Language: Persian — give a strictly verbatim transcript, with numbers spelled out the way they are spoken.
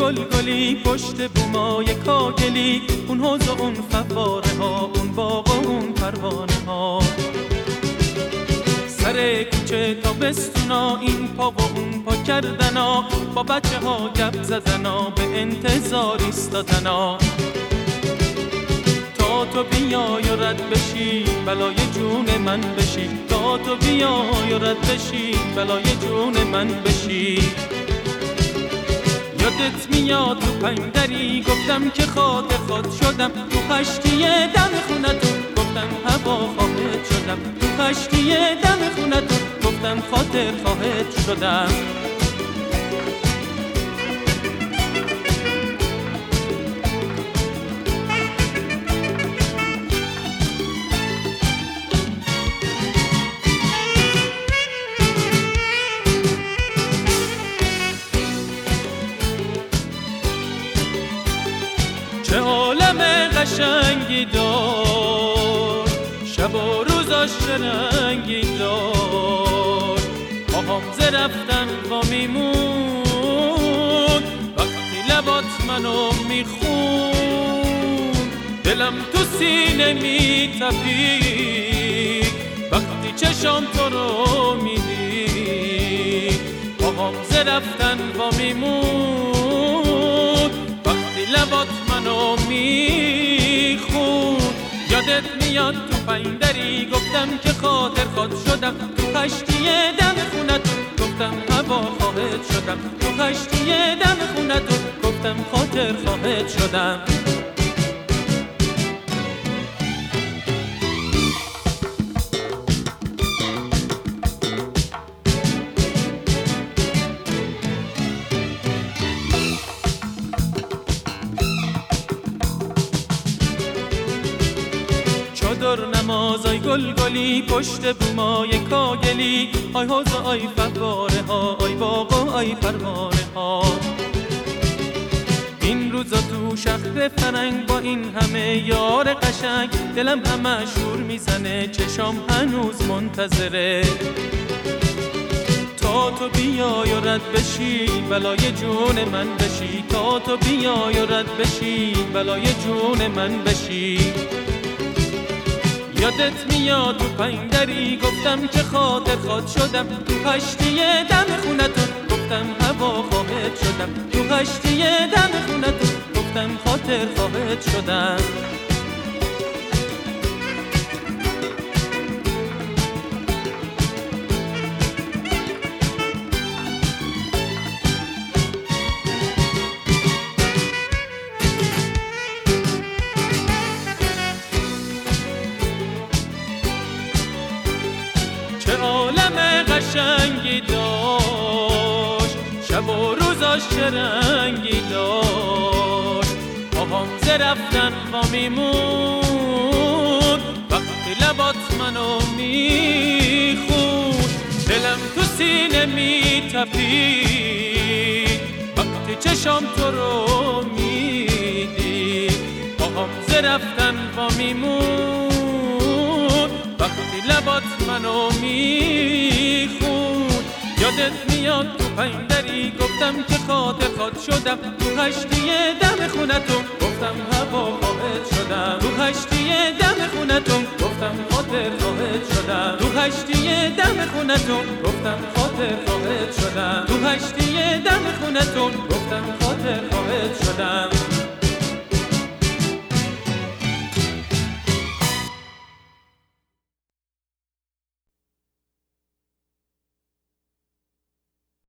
گل گلی پشت بومای کاگلی، اون حوض و اون فواره ها، اون باغ و اون پروانه ها. سر کوچه تابستونا این پا و اون پا کردنا، با بچه ها گپ زدنا، به انتظار ایستادنا. تا تو بیای و رد بشی بلای جون من بشی، تا تو بیای و رد بشی بلای جون من بشی. یادت میاد تو پنجدری گفتم که خاطر خود شدم، تو خشتی دم خونتون گفتم هوا خواهد شدم، تو خشتی دم خونتون گفتم خاطر خواهد شدم. چه عالم قشنگی دار، شب و روزاش رنگی دار. پاهام ز رفتن وا میمون وقتی لبات منو میخون، دلم تو سینه میتپید وقتی چشام تو رو میدید. پاهام ز رفتن وا میمون وقتی لبات منو میخون. یادت میاد تو پنجدری گفتم که خاطر خود شدم، تو خشتی دم خونتون گفتم هوا خواهد شدم، تو خشتی دم خونتون گفتم خاطر خواهد شدم. چادر نمازای گل گلی پشت بومای کاگلی، آی حوض و آی فواره ها، آی باغ و آی پروانه ها. این روزا تو شهر فرنگ با این همه یار قشنگ، دلم همه شور میزنه چشام هنوز منتظره. تا تو بیای و رد بشی بلای جون من بشی، تا تو بیای و رد بشی بلای جون من بشی. یادت میاد تو پنجدری گفتم که خاطر خود شدم، تو خشتی دم خونتون گفتم هوا خواهد شدم، تو خشتی دم خونتون گفتم خاطر خواهد شدم. چه عالم قشنگی داشت، شب و روزاش چه رنگی داشت. پاهام ز رفتن وا میمون وقتی لبات منو میخون، دلم تو سینه میتپید وقتی چشام تو رو میدید. پاهام ز رفتن وا میمون وقتی لبات منو میخون. یادت میاد تو پنجدری گفتم که خاطر خود شدم، تو خشتی دم خونتون گفتم هوا خواهد شدم، تو خشتی دم خونتون گفتم خاطر خواهد شدم، تو خشتی دم خونتون گفتم خاطر خواهد شدم، تو خشتی دم خونتون گفتم خاطر خواهد شدم.